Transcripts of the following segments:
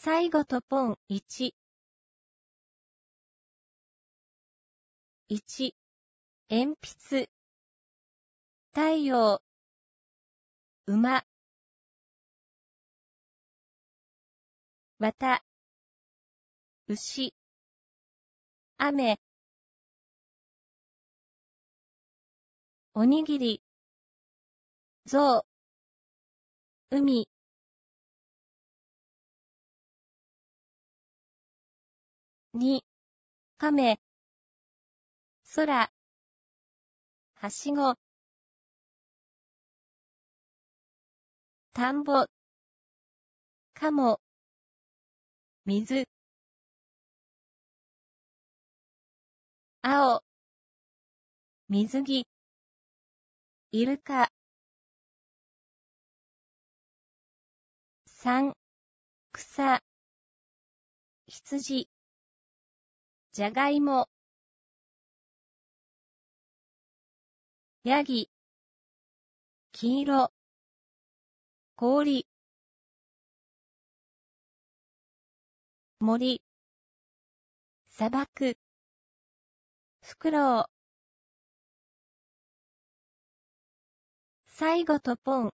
最後とポン1。1、鉛筆。太陽。馬。綿。牛。雨。おにぎり。象。海。2、亀。空。はしご。田んぼ。かも。水。青。水着。イルカ。3、草。羊。じゃがいも。ヤギ。黄色。氷。森。砂漠。フクロウ。最後とポン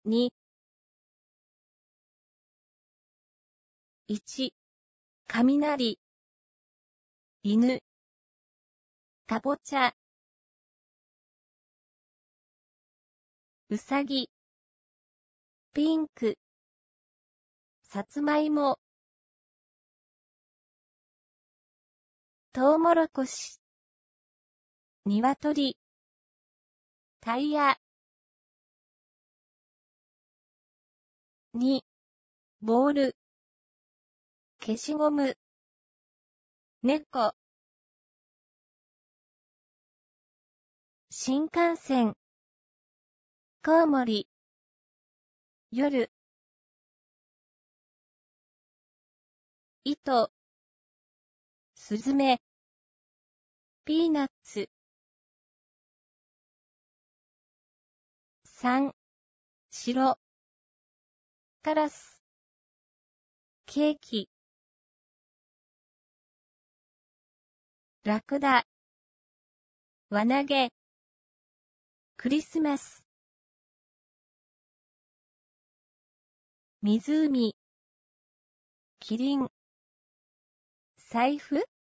2。1、雷。犬。かぼちゃ。うさぎ。ピンク。さつまいも。トウモロコシ。ニワトリ。タイヤ。2、ボール。消しゴム。猫。新幹線。コウモリ。夜。糸。スズメ。ピーナッツ。3、白。カラス。ケーキ。ラクダ。輪投げ。クリスマス。湖。キリン。財布。